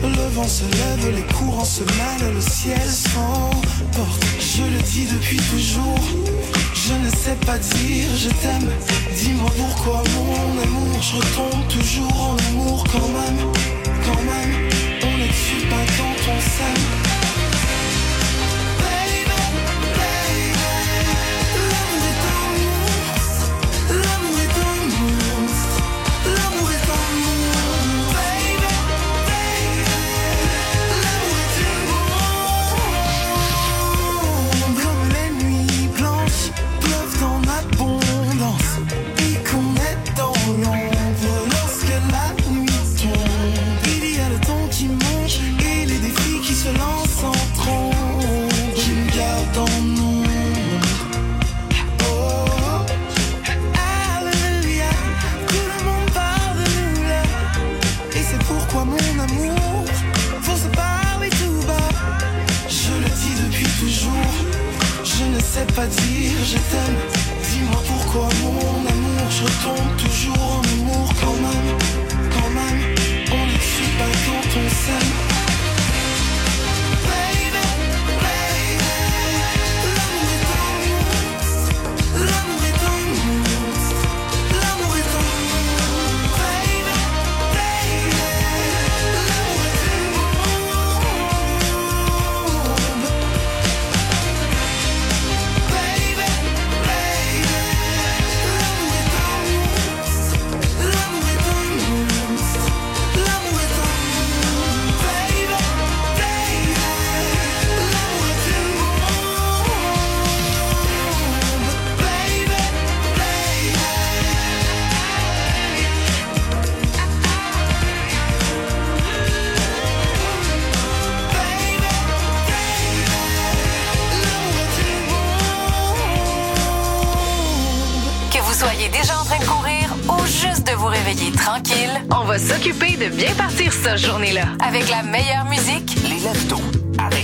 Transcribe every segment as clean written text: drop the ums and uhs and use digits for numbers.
Le vent se lève, les courants se mêlent, le ciel s'emporte. Je le dis depuis toujours, je ne sais pas dire je t'aime. Dis-moi pourquoi mon amour, je retombe toujours en amour quand même. Quand même, on ne tue pas quand on s'aime. Pas dire je t'aime, dis-moi pourquoi mon amour, je retombe toujours en amour quand même, on ne suit pas quand on s'aime. Soyez déjà en train de courir ou juste de vous réveiller tranquille, on va s'occuper de bien partir cette journée-là. Avec la meilleure musique, les leftos, avec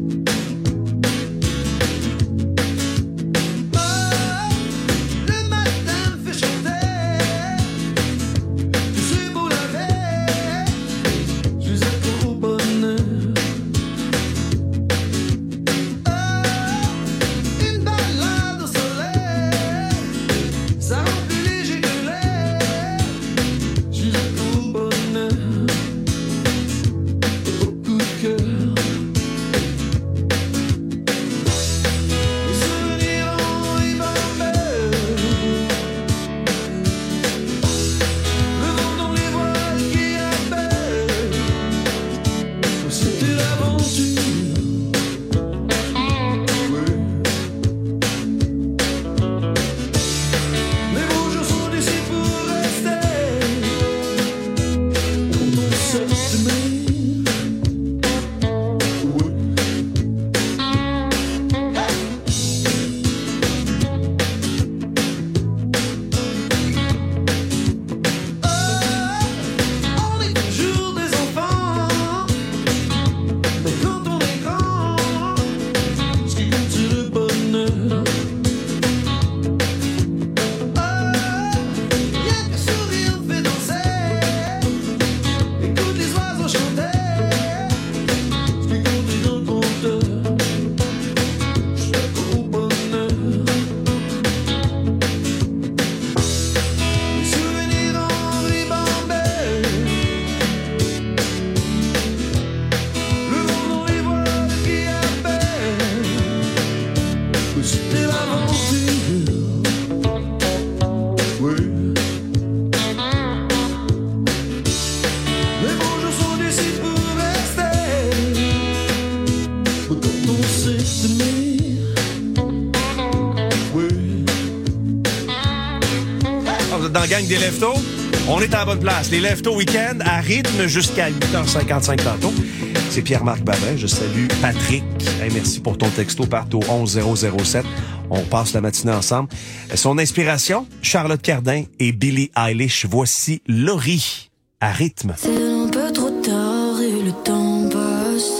Dans la gang des Leftos, on est à la bonne place. Les Leftos Week-end à rythme jusqu'à 8h55 tantôt. C'est Pierre-Marc Babin. Je salue Patrick. Hey, merci pour ton texto partout 11007. On passe la matinée ensemble. Son inspiration, Charlotte Cardin et Billie Eilish. Voici Laurie à rythme. C'est un peu trop tard et le temps passe.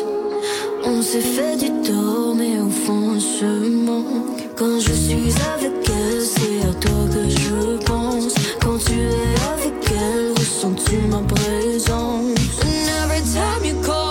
On s'est fait du tort, mais au fond on se manque. Quand je suis avec elle, c'est à toi que je pense. Quand tu es avec elle, ressens-tu ma présence? And every time you call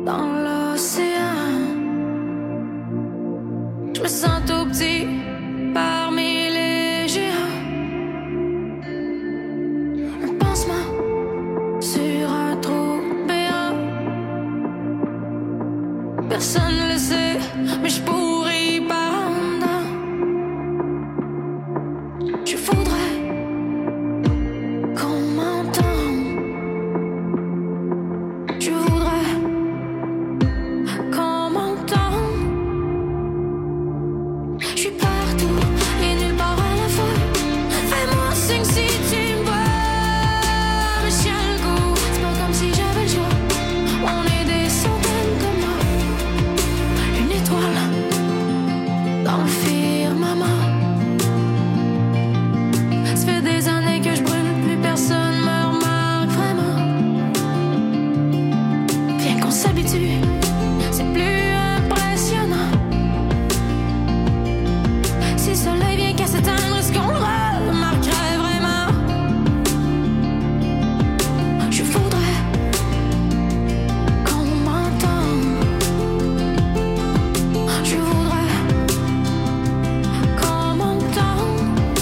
dans l'océan. Je me sens tout petit parmi les géants. Un pansement sur un trou béant. Personne ne le sait, mais je pourrais pas en dedans. Je voudrais qu'on m'entende. Je voudrais qu'on m'entende. Je suis partout et nulle part à la fois. Fais-moi signe si tu me vois. Mais j'ai le goût, c'est pas comme si j'avais le choix. On est des centaines comme moi. Une étoile dans le firmament. Ça fait des années que je brûle, plus personne me remarque vraiment. Bien qu'on s'habitue, c'est plus impressionnant. Si le soleil vient qu'à s'éteindre, est-ce qu'on le remarquerait vraiment? Je voudrais qu'on m'entende. Je voudrais qu'on m'entende.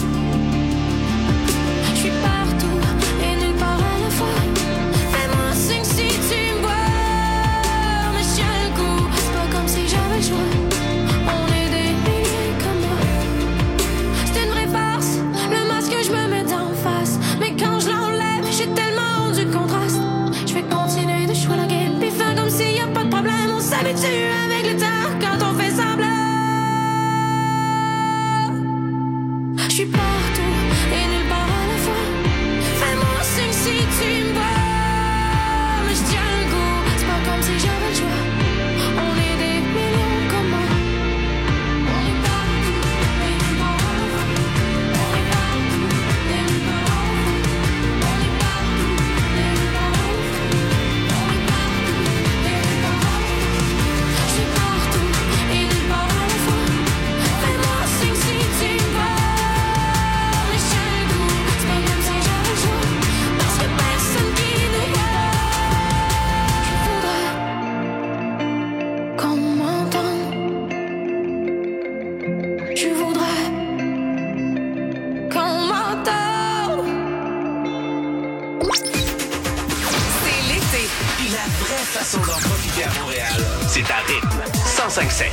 Je suis partout et nulle part à la fois. Fais-moi signe si tu me vois. Mais j'ai le goût, c'est pas comme si j'avais le choix. On est des milliers comme moi. C'est une vraie farce, le masque que je me mets d'en face. Mais quand je l'enlève, j'ai tellement rendu contraste. Je vais continuer de jouer la game, puis faire comme s'il y a pas de problème. On s'habitue avec le temps quand on fait semblant. Je suis partout et nulle part à la fois. Fais-moi signe si tu me vois. Mais je tiens le goût, c'est pas comme si j'avais le choix. On est des millions comme moi. On est partout et nulle part à la fois. On est partout et nulle part à la fois. On est partout et nulle part à la fois. On est partout et nulle part à la fois. Je suis partout et nulle part à la fois. Fais-moi signe si tu me vois. Mais j'ai le goût, c'est pas comme si j'avais le choix. Parce que personne qui nous voit. Je voudrais qu'on m'entende. Je voudrais qu'on m'entende. C'est l'été. Puis la vraie façon d'en profiter à Montréal, c'est à rythme 105.7.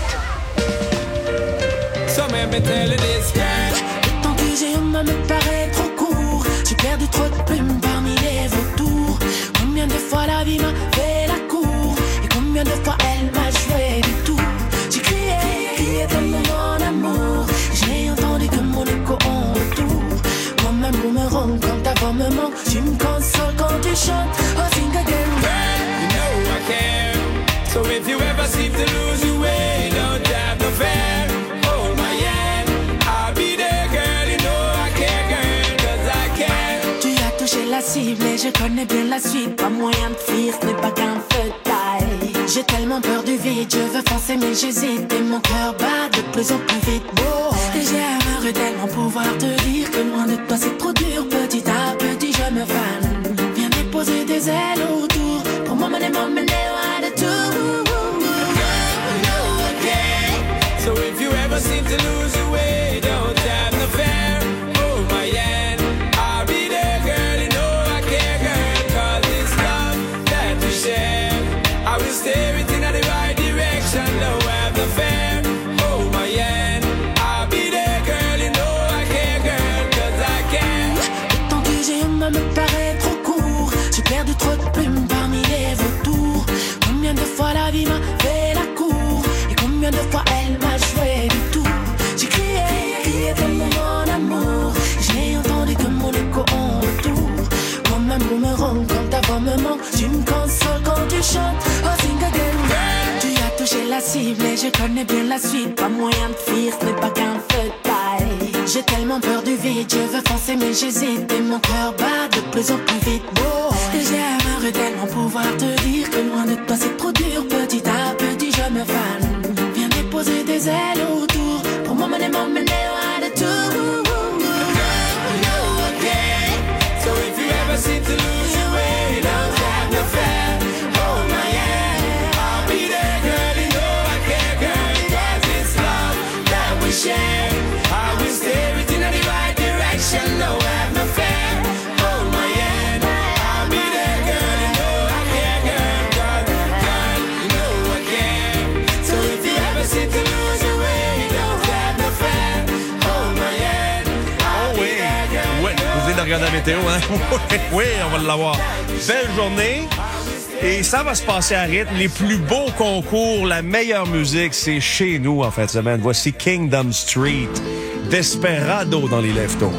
Some me tell this girl. Le temps que j'ai en main me paraît trop court. J'ai perdu trop de plumes parmi les vautours. Combien de fois la vie m'a fait la cour, et combien de fois elle m'a joué du tout. J'ai crié tellement mon amour. J'ai entendu que mon écho en retour. Comme un boomerang quand ta voix me manque. Tu me consoles quand tu chantes. Oh, sing again. You know I care. So if you ever seem to lose your way, don't have no fear. Hold my hand, I'll be there, girl. You know I care, girl, 'cause I care. Tu as touché la cible et je connais bien la suite. Pas moyen de fuir, ce n'est pas qu'un feu de taille. J'ai tellement peur du vide, je veux foncer mais j'hésite. Et mon cœur bat de plus en plus vite. Oh. Et j'aimerais tellement pouvoir te dire que loin de toi c'est trop dur. Petit à petit je me fane. Viens déposer des ailes autour. Pour m'emmener loin de tout. So if you ever seem to lose your way, don't have no fear. Hold my hand, I'll be there, girl. You know I care, girl, 'cause it's love that we share. I will steer it in the right direction, don't have no fear. Hold my hand, I'll be there, girl. You know I care, girl, 'cause I care. Le temps que j'ai en main me paraît trop court. J'ai perdu trop de plumes parmi les vautours. Combien de fois la vie m'a fait la cour, et combien de fois elle m'a joué du tout. J'ai crié tellement mon amour. J'ai entendu que mon écho en retour. Comme un boomerang quand ta voix me manque. Tu me consoles quand tu chantes. Oh, sing again. Tu as touché la cible et je connais bien la suite. Pas moyen de fuir, ce n'est pas qu'un feu de paille. J'ai tellement peur du vide, je veux foncer mais j'hésite. Et mon cœur bat de plus en plus vite. Oh. Et j'aimerais tellement pouvoir te dire que loin de toi c'est trop dur. Petit à petit je me fane. Viens déposer des ailes autour. Pour m'emmener loin de tout. So if you ever seem to lose your way, don't have no fear. Hold my hand, I'll regarder la météo, hein? Oui, on va l'avoir. Belle journée. Et ça va se passer à rythme. Les plus beaux concours, la meilleure musique, c'est chez nous en fin de semaine. Voici Kingdom Street, Desperado dans les Leftos.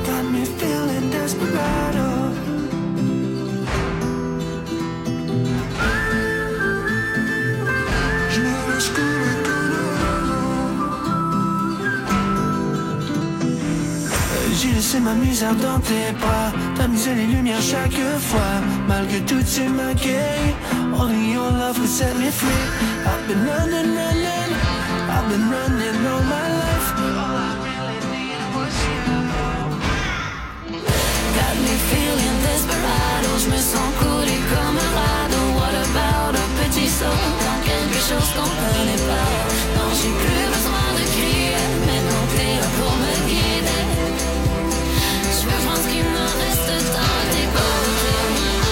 J'ai laissé ma misère dans tes bras, tamisé les lumières chaque fois. Malgré toutes ces maquilles, only your love will set me free. I've been running, running, I've been running all my life. All I really needed was you. Got me feeling desperado, je me sens couler comme un radeau. What about a petit saut dans quelque chose qu'on connaît pas? Non, j'ai plus besoin de crier, maintenant t'es là pour me guider. Je veux prendre ce qui me reste dans tes côtés.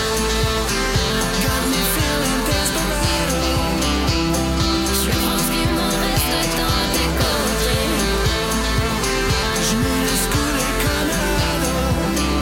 Got me feeling desperado. Je veux prendre ce qui me reste dans tes côtés. Je me laisse couler comme un radeau.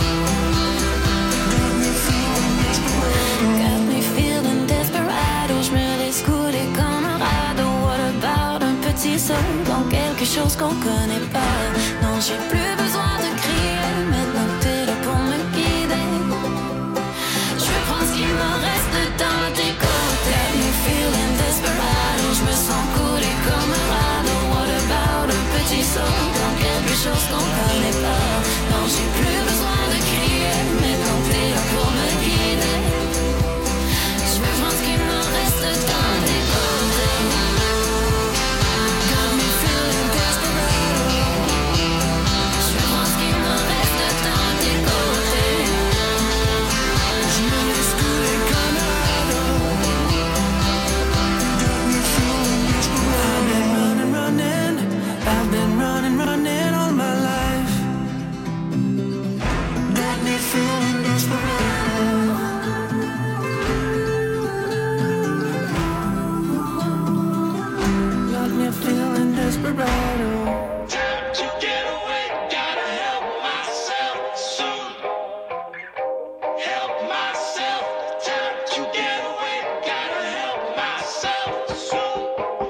Got me feeling desperado, je me laisse couler comme un radeau. What about un petit saut dans quelque chose qu'on connaît pas? Non, j'ai plus besoin de crier, maintenant t'es là pour me guider. Je veux prendre ce qui me reste dans tes côtés. Got me feeling desperado, je me sens couler comme un radeau. What about un petit saut dans quelque chose qu'on connaît pas? Non, j'ai plus besoin de crier, maintenant t'es là pour me guider. Je veux prendre ce qui me reste dans tes côtés. Got me feeling desperado. Je veux prendre ce qui me reste dans tes côtés. Je me laisse couler comme un radeau. Got me feeling desperado. I've been running, running all my life. Got me feeling desperado. Got me feeling desperado. Time to get away, gotta help myself soon. Help myself, time to get away, gotta help myself soon.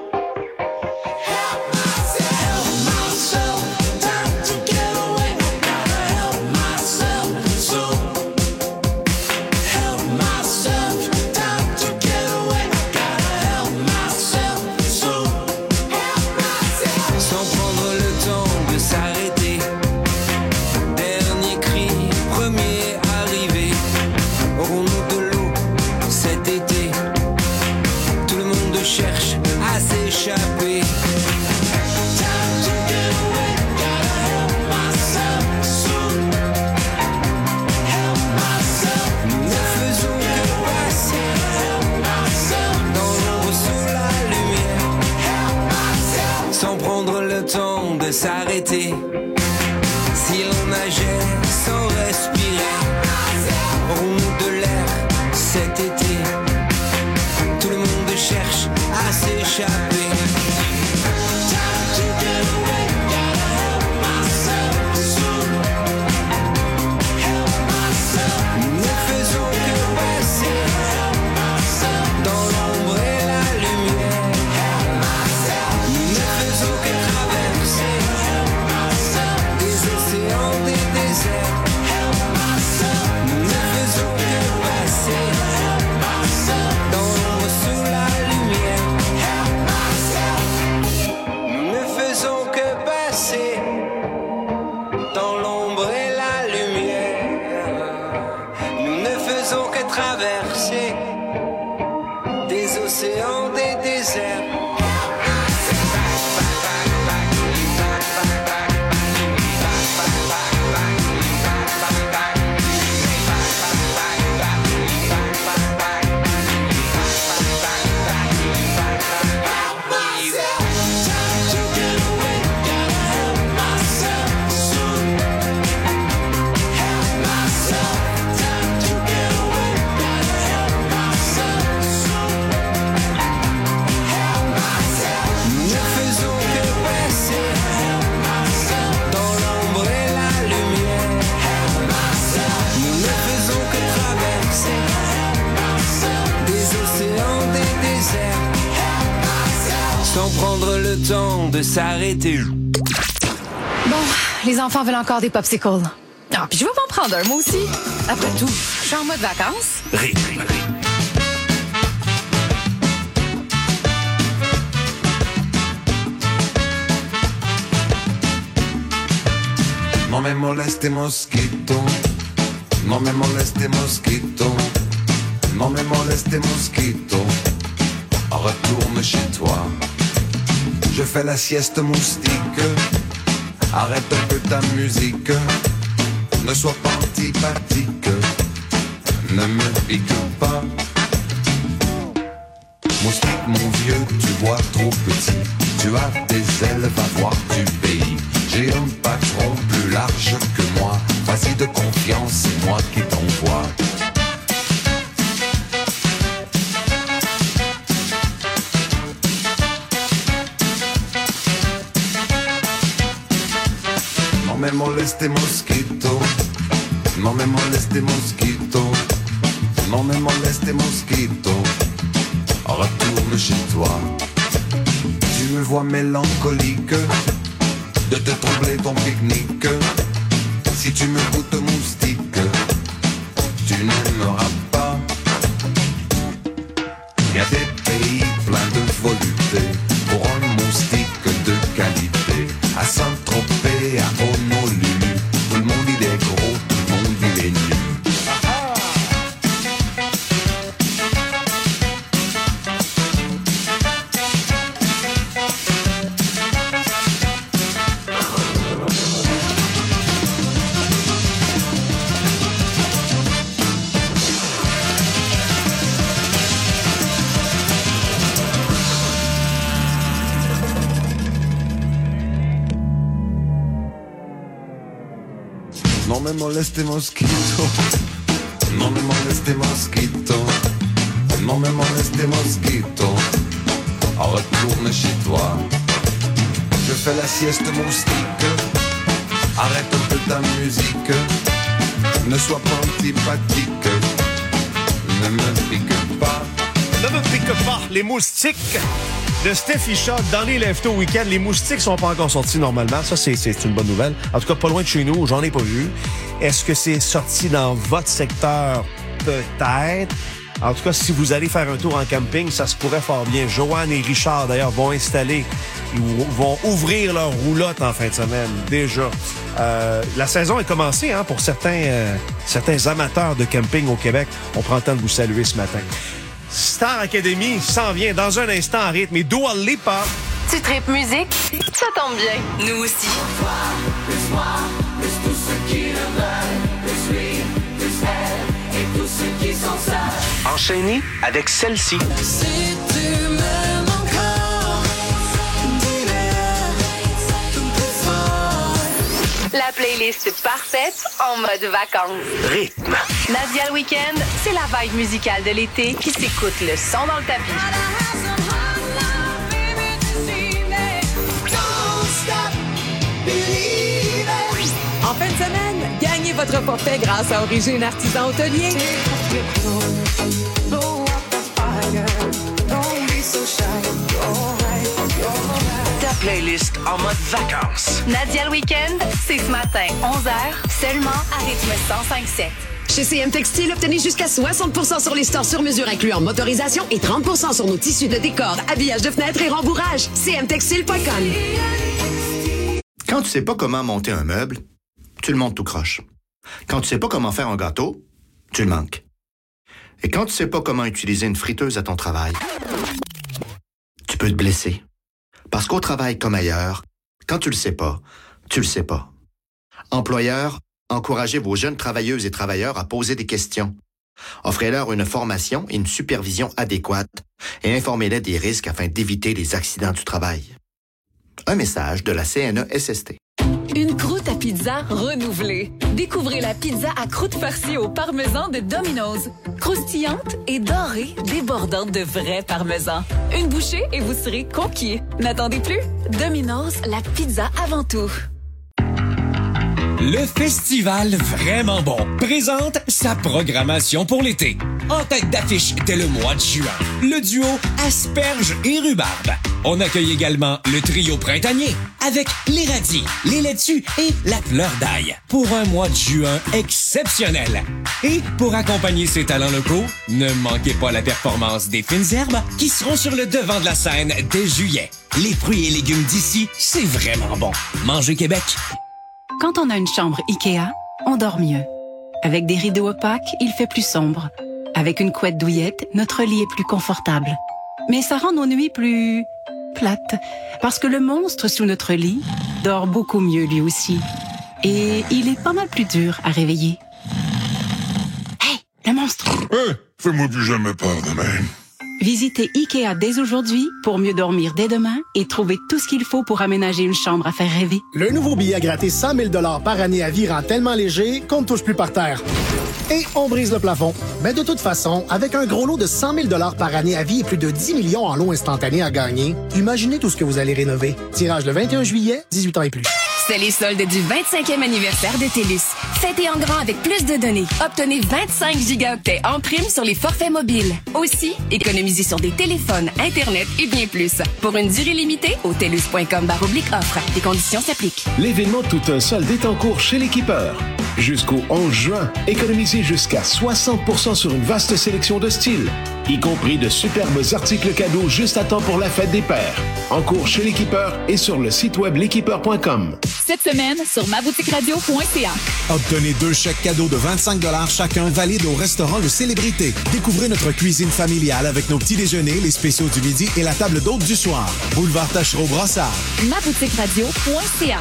Help myself, time to get away, gotta help myself soon. Help myself, time to get away, gotta help myself soon. Help myself. Sans prendre le temps de s'arrêter. Dernier cri, premier arrivé. Aurons-nous de l'eau cet été? Tout le monde cherche à s'échapper. Time to get away, gotta help myself soon. Help myself, Nous ne faisons que passer help myself, dans l'ombre sous la lumière, help myself. sans prendre le temps de s'arrêter. Si l'on nageait sans respirer, aurons-nous de l'air cet été? Tout le monde cherche à s'échapper. Time to get away, gotta help myself soon. Help myself, Nous ne faisons que passer help myself, dans l'ombre et la lumière. help myself, Nous ne faisons que traverser help myself, des océans, des déserts. help myself, Nous ne faisons que passer help myself, dans l'ombre sous la lumière. help myself. Nous ne faisons que passer dans l'ombre et la lumière. Nous ne faisons que traverser des océans, des déserts. Time to get away, gotta help myself soon. Help myself, time to get away, gotta help myself soon. Help désert sans prendre le temps de s'arrêter. Bon, les enfants veulent encore des popsicles. Ah, puis je vais m'en prendre un, moi aussi. Après tout, je suis en mode vacances. Rythme. No me moleste mosquito, no me moleste mosquito, no me moleste mosquito, retourne chez toi. Je fais la sieste moustique, arrête un peu ta musique, ne sois pas antipathique, ne me pique pas. Moustique mon vieux, tu vois trop petit, tu as des ailes, va voir du pays. J'ai un patron plus large que moi, vas-y de confiance, c'est moi qui t'envoie. No me moleste mosquito, no me moleste mosquito, no me moleste mosquito, retourne chez toi. Tu me vois mélancolique, de te troubler ton pique-nique. Si tu me goûtes moustique, tu n'aimeras pas. Y a des pays pleins de volupté pour un moustique de qualité. À Saint-Tropez, à Honolulu, tout le monde il est gros, tout le monde il est nu. No me moleste mosquito, no me moleste mosquito, no me moleste mosquito, retourne chez toi. Je fais la sieste moustique, arrête un peu ta musique, ne sois pas antipathique, ne me pique pas. Ne me pique pas, les moustiques de Steffi Shot dans les Leftos Week-end. Les moustiques sont pas encore sortis normalement. Ça, c'est une bonne nouvelle. En tout cas, pas loin de chez nous. J'en ai pas vu. Est-ce que c'est sorti dans votre secteur? Peut-être. En tout cas, si vous allez faire un tour en camping, ça se pourrait fort bien. Joanne et Richard, d'ailleurs, vont installer, vont ouvrir leur roulotte en fin de semaine, déjà. La saison est commencée pour certains amateurs de camping au Québec. On prend le temps de vous saluer ce matin. Star Academy s'en vient dans un instant en rythme et Dua Lipa. Tu tripes musique? Ça tombe bien. Nous aussi. Plus moi, plus tous ceux qui le veulent, plus lui, plus elle, et tous ceux qui sont seuls. Enchaîné avec celle-ci. Si tu m'aimes encore, dis-le tout plus fort. La playlist parfaite en mode vacances. Rythme. Nadia le week-end, c'est la vibe musicale de l'été qui s'écoute le son dans le tapis. En fin de semaine, gagnez votre forfait grâce à Origine Artisan Hôtelier. Ta playlist en mode vacances. Nadia le week-end, c'est ce matin, 11h, seulement à rythme 105.7. Chez CM Textile, obtenez jusqu'à 60% sur les stores sur mesure incluant motorisation et 30% sur nos tissus de décor, habillage de fenêtres et rembourrage. cmtextile.com. Quand tu sais pas comment monter un meuble, tu le montes tout croche. Quand tu sais pas comment faire un gâteau, tu le manques. Et quand tu sais pas comment utiliser une friteuse à ton travail, tu peux te blesser. Parce qu'au travail comme ailleurs, quand tu le sais pas, tu le sais pas. Employeurs, encouragez vos jeunes travailleuses et travailleurs à poser des questions. Offrez-leur une formation et une supervision adéquate et informez-les des risques afin d'éviter les accidents du travail. Un message de la CNESST. Une croûte à pizza renouvelée. Découvrez la pizza à croûte farcie au parmesan de Domino's. Croustillante et dorée, débordante de vrai parmesan. Une bouchée et vous serez conquis. N'attendez plus. Domino's, la pizza avant tout. Le festival Vraiment Bon présente sa programmation pour l'été. En tête d'affiche dès le mois de juin, le duo Asperges et Rhubarbe. On accueille également le trio printanier avec les radis, les laitues et la fleur d'ail pour un mois de juin exceptionnel. Et pour accompagner ces talents locaux, ne manquez pas la performance des fines herbes qui seront sur le devant de la scène dès juillet. Les fruits et légumes d'ici, c'est vraiment bon. Mangez Québec. Quand on a une chambre IKEA, on dort mieux. Avec des rideaux opaques, il fait plus sombre. Avec une couette douillette, notre lit est plus confortable. Mais ça rend nos nuits plus plates. Parce que le monstre sous notre lit dort beaucoup mieux lui aussi. Et il est pas mal plus dur à réveiller. Hey, le monstre! Fais-moi plus jamais peur de même. Visitez IKEA dès aujourd'hui pour mieux dormir dès demain et trouver tout ce qu'il faut pour aménager une chambre à faire rêver. Le nouveau billet à gratter 100 000 $ par année à vie rend tellement léger qu'on ne touche plus par terre. Et on brise le plafond. Mais de toute façon, avec un gros lot de 100 000 $ par année à vie et plus de 10 millions en lots instantanés à gagner, imaginez tout ce que vous allez rénover. Tirage le 21 juillet, 18 ans et plus. C'est les soldes du 25e anniversaire de TELUS. Fêtez en grand avec plus de données. Obtenez 25 gigaoctets en prime sur les forfaits mobiles. Aussi, économisez sur des téléphones, Internet et bien plus. Pour une durée limitée, au telus.com/offre. Les conditions s'appliquent. L'événement Tout un solde est en cours chez l'Équipeur. Jusqu'au 11 juin, économisez jusqu'à 60% sur une vaste sélection de styles, y compris de superbes articles cadeaux juste à temps pour la fête des pères. En cours chez l'Équipeur et sur le site web l'équipeur.com. Cette semaine, sur maboutiqueradio.ca. Obtenez 2 chèques cadeaux de 25 $ chacun valides au restaurant Le Célébrité. Découvrez notre cuisine familiale avec nos petits déjeuners, les spéciaux du midi et la table d'hôte du soir. Boulevard Tachereau-Brassard. maboutiqueradio.ca.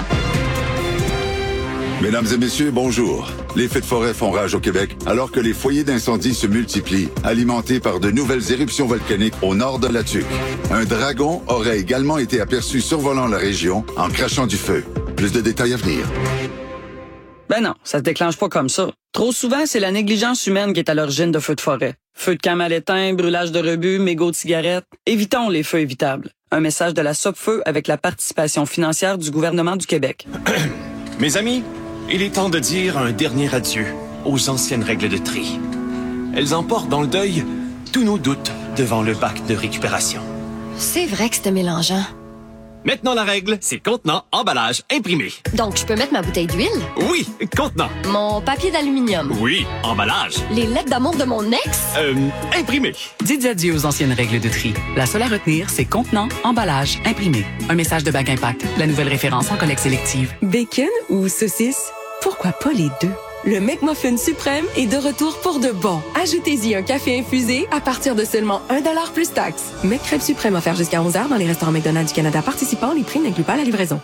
Mesdames et messieurs, bonjour. Les feux de forêt font rage au Québec alors que les foyers d'incendie se multiplient, alimentés par de nouvelles éruptions volcaniques au nord de la Tuque. Un dragon aurait également été aperçu survolant la région en crachant du feu. Plus de détails à venir. Ben non, ça se déclenche pas comme ça. Trop souvent, c'est la négligence humaine qui est à l'origine de feux de forêt. Feux de camp mal éteints, brûlage de rebut, mégots de cigarettes. Évitons les feux évitables. Un message de la Sopfeu avec la participation financière du gouvernement du Québec. Mes amis, il est temps de dire un dernier adieu aux anciennes règles de tri. Elles emportent dans le deuil tous nos doutes devant le bac de récupération. C'est vrai que c'était mélangeant. Maintenant, la règle, c'est contenant, emballage, imprimé. Donc, je peux mettre ma bouteille d'huile? Oui, contenant. Mon papier d'aluminium? Oui, emballage. Les lettres d'amour de mon ex? Imprimé. Dites adieu aux anciennes règles de tri. La seule à retenir, c'est contenant, emballage, imprimé. Un message de Bac Impact, la nouvelle référence en collecte sélective. Bacon ou saucisse? Pourquoi pas les deux? Le McMuffin suprême est de retour pour de bon. Ajoutez-y un café infusé à partir de seulement 1 $ plus taxe. McCrêpe suprême offert jusqu'à 11h dans les restaurants McDonald's du Canada participants. Les prix n'incluent pas la livraison.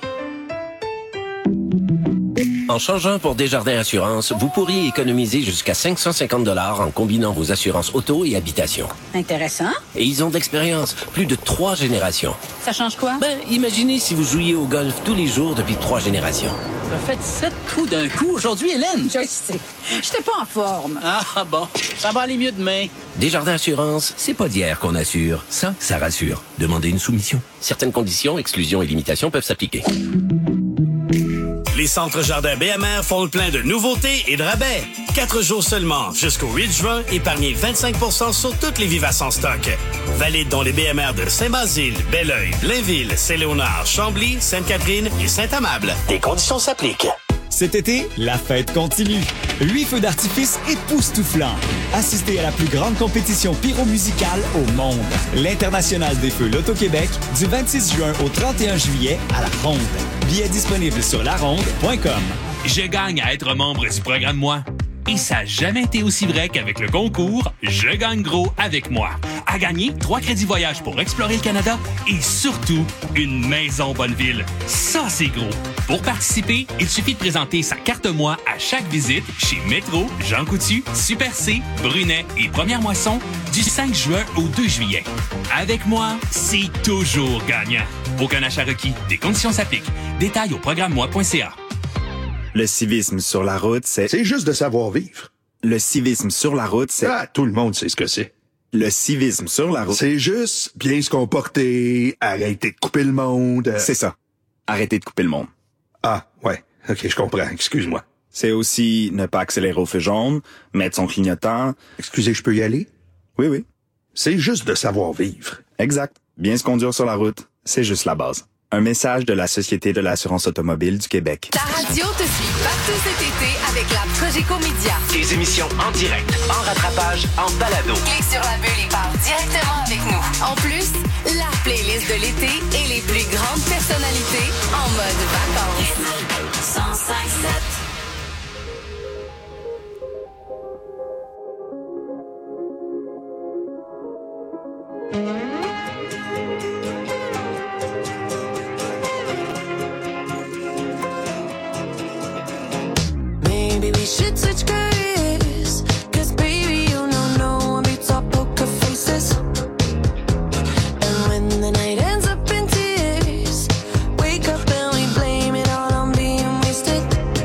En changeant pour Desjardins Assurance, vous pourriez économiser jusqu'à 550 $ en combinant vos assurances auto et habitation. Intéressant. Et ils ont de l'expérience, plus de 3 générations. Ça change quoi? Ben, imaginez si vous jouiez au golf tous les jours depuis 3 générations. Vous faites 7 coups d'un coup aujourd'hui, Hélène. Je sais. J'étais pas en forme. Ah bon, ça va aller mieux demain. Desjardins Assurance, c'est pas d'hier qu'on assure. Ça rassure. Demandez une soumission. Certaines conditions, exclusions et limitations peuvent s'appliquer. Les centres jardins BMR font le plein de nouveautés et de rabais. 4 jours seulement, jusqu'au 8 juin, épargnez 25 % sur toutes les vivaces en stock. Valide dans les BMR de Saint-Basile, Belleuil, Blainville, Saint-Léonard, Chambly, Sainte-Catherine et Saint-Amable. Des conditions s'appliquent. Cet été, la fête continue. 8 feux d'artifice époustouflants. Assistez à la plus grande compétition pyromusicale au monde. L'International des Feux Loto-Québec, du 26 juin au 31 juillet à La Ronde. Billets disponibles sur laronde.com. Je gagne à être membre du programme Moi. Et ça n'a jamais été aussi vrai qu'avec le concours Je gagne gros avec moi. À gagner, 3 crédits voyage pour explorer le Canada et surtout, une maison Bonneville. Ça, c'est gros. Pour participer, il suffit de présenter sa carte Moi à chaque visite chez Métro, Jean Coutu, Super C, Brunet et Première Moisson du 5 juin au 2 juillet. Avec moi, c'est toujours gagnant. Aucun achat requis. Des conditions s'appliquent. Détails au programme-moi.ca. Le civisme sur la route, c'est... C'est juste de savoir vivre. Le civisme sur la route, c'est... Ah, tout le monde sait ce que c'est. Le civisme sur la route... C'est juste bien se comporter, arrêter de couper le monde. C'est ça. Arrêter de couper le monde. Ah, ouais. OK, je comprends. Excuse-moi. C'est aussi ne pas accélérer au feu jaune, mettre son clignotant. Excusez, je peux y aller? Oui. C'est juste de savoir vivre. Exact. Bien se conduire sur la route, c'est juste la base. Un message de la Société de l'assurance automobile du Québec. Ta radio te suit partout cet été avec la Progeco Média. Des émissions en direct, en rattrapage, en balado. Clique sur la bulle et parle directement avec nous. En plus, la playlist de l'été et les plus grandes personnalités en mode vacances. 105.7. Maybe we should switch careers, 'cause baby, you know no one beats our poker faces. And when the night ends up in tears, wake up and we blame it all on being wasted.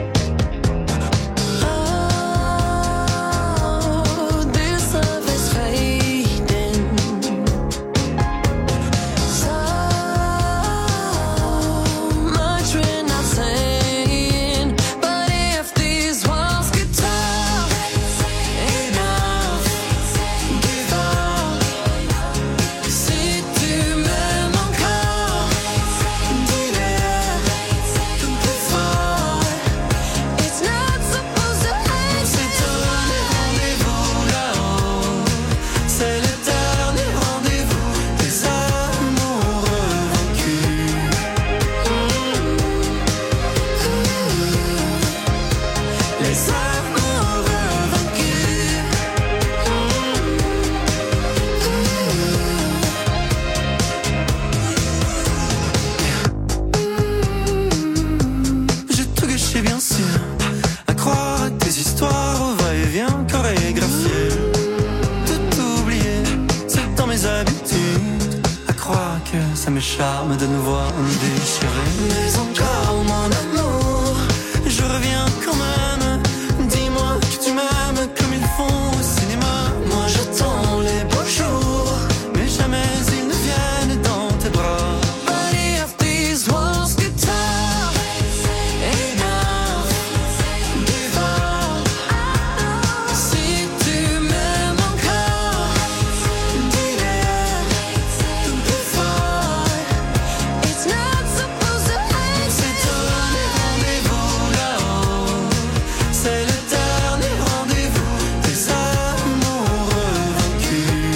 Oh, this love is fading. So much we're not saying, but if these walls could talk, enough, give up. Si tu m'aimes encore, dis-le un peu fort. It's not supposed to end. C'est donné rendez-vous là-haut. C'est le dernier rendez-vous des amoureux vaincus. Les amoureux vaincus. J'ai tout gâché bien sûr, à croire à tes histoires au va-et-vient chorégraphié. Tout oublié, c'est dans mes habitudes, à croire que ça me charme de nous voir déchirés. Mais encore mon amour, je reviens quand même. Dis-moi que tu m'aimes comme ils font au cinéma. Moi j'attends les beaux jours, mais jamais ils ne viennent dans tes bras. But if these walls could talk, enough, give up. Si tu m'aimes encore, dis-le un peu fort. It's not supposed to end. C'est donné rendez-vous là-haut. C'est le dernier rendez-vous des amoureux vaincus.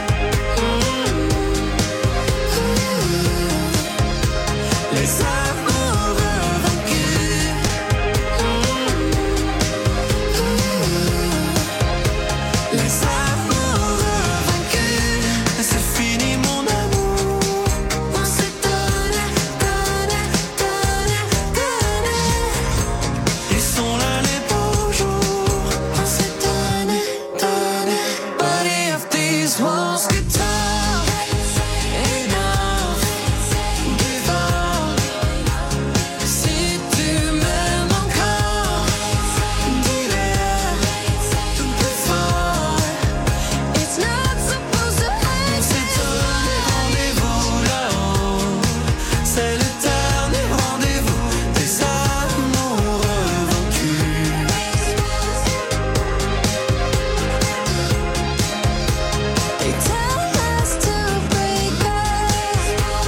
Les amoureux vaincus. Les amoureux vaincus. C'est fini mon amour. On s'est donné. Ils sont là les beaux jours. On s'est donné. But if these walls could talk, enough, give up. Si tu m'aimes encore, dis-le un peu fort. It's not supposed to end. C'est donné rendez-vous là-haut. C'est le dernier rendez-vous des amoureux vaincus. They tell us to break up.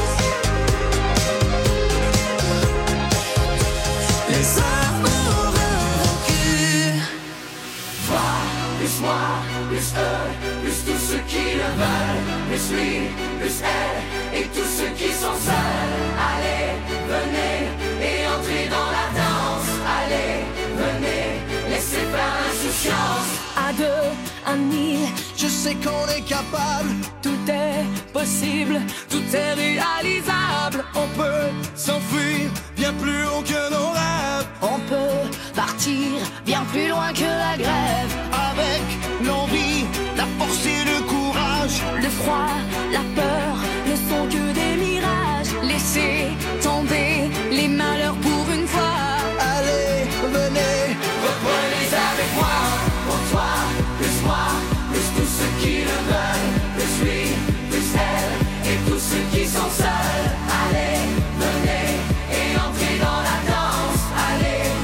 Les amoureux vaincus. Plus moi, plus eux, plus tous ceux qui le veulent, plus lui, plus elle, et tous ceux qui sont seuls. Allez, venez, et entrez dans la danse. Allez, venez, laissez faire l'insouciance. À deux, à mille, je sais qu'on est capable. Tout est possible, tout est réalisable. On peut s'enfuir bien plus haut que nos rêves. On peut partir bien plus loin que la grève. Avec l'envie, la force et le courage. Le froid, la peur, ne sont que des mirages. Laissez tomber les malheurs pour une fois. Allez, venez, Reprenez avec moi, pour toi, plus moi, plus tous ceux qui le veulent, plus lui, plus elle, et tous ceux qui sont seuls. Allez, venez, et entrez dans la danse. Allez,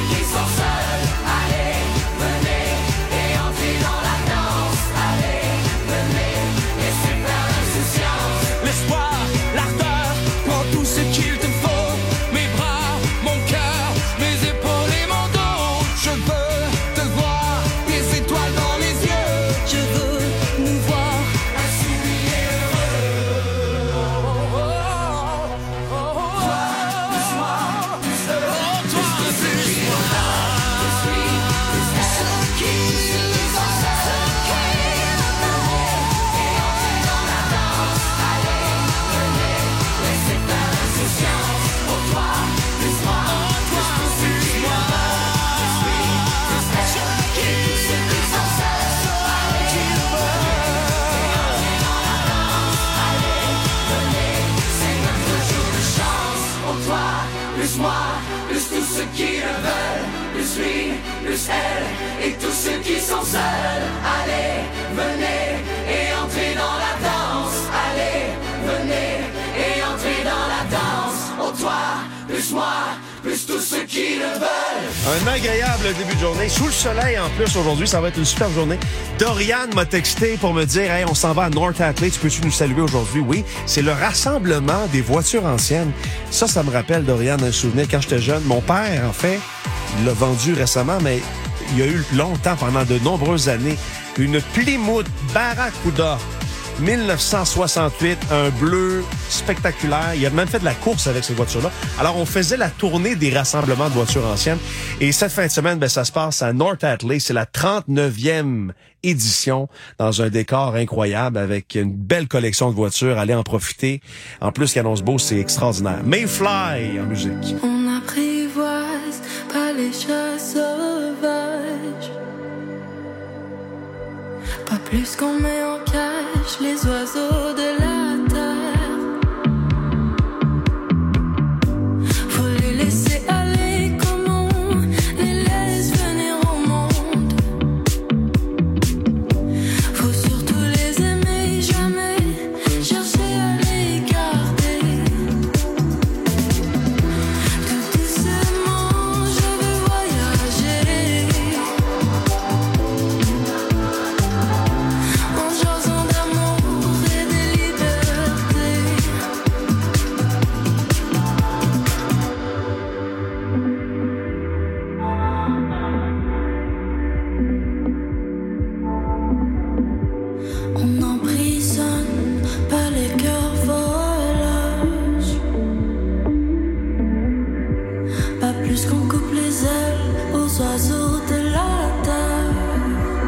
qui sont seuls. Allez, venez et entrez dans la danse. Allez, venez et super insouciance. L'espoir, l'ardeur, prends tout ce qu'il te faut. Mes bras, mon cœur, mes épaules et mon dos. Je veux te voir, des étoiles dans les yeux. Je veux nous voir insoumis et heureux. Toi, plus moi, plus eux, plus tous ceux qui sont là. Plus lui, plus elle, ceux qui sont seuls. Et entrez dans la danse. Allez, venez, laissez faire l'insouciance. Pour toi, plus moi, plus tous ceux qui le veulent. Plus lui, plus elle, tous ceux qui sont seuls. Allez, venez, et entrez dans la danse. Allez, venez, c'est notre jour de chance. Pour toi, plus moi, plus tous ceux qui le veulent. Plus lui, plus elle, et tous ceux qui sont seuls. Allez, venez, et entrez dans la danse. Allez, venez, et entrez dans la danse. Pour toi, plus moi, plus tous ceux qui le veulent. Un agréable début de journée. Sous le soleil, en plus, aujourd'hui, ça va être une super journée. Dorian m'a texté pour me dire « Hey, on s'en va à North Atlee. Tu peux-tu nous saluer aujourd'hui? » Oui, c'est le rassemblement des voitures anciennes. Ça me rappelle, Dorian, un souvenir. Quand j'étais jeune, mon père, en fait, il l'a vendu récemment, mais il y a eu longtemps, pendant de nombreuses années, une Plymouth Barracuda 1968, un bleu spectaculaire. Il a même fait de la course avec cette voiture-là. Alors, on faisait la tournée des rassemblements de voitures anciennes. Et cette fin de semaine, ça se passe à North Atlee. C'est la 39e édition dans un décor incroyable avec une belle collection de voitures. Allez en profiter. En plus, qu'annonce beau, c'est extraordinaire. Mayfly en musique. On n'apprivoise pas les chats sauvages. Pas plus qu'on met en cage les oiseaux de la terre. Faut les laisser aller comme on les laisse venir au monde. Faut surtout les aimer, jamais chercher à les garder. Tout doucement, je veux voyager. En jasant d'amour et de liberté. On n'emprisonne pas les cœurs voyages. Pas plus qu'on coupe les ailes aux oiseaux de la terre.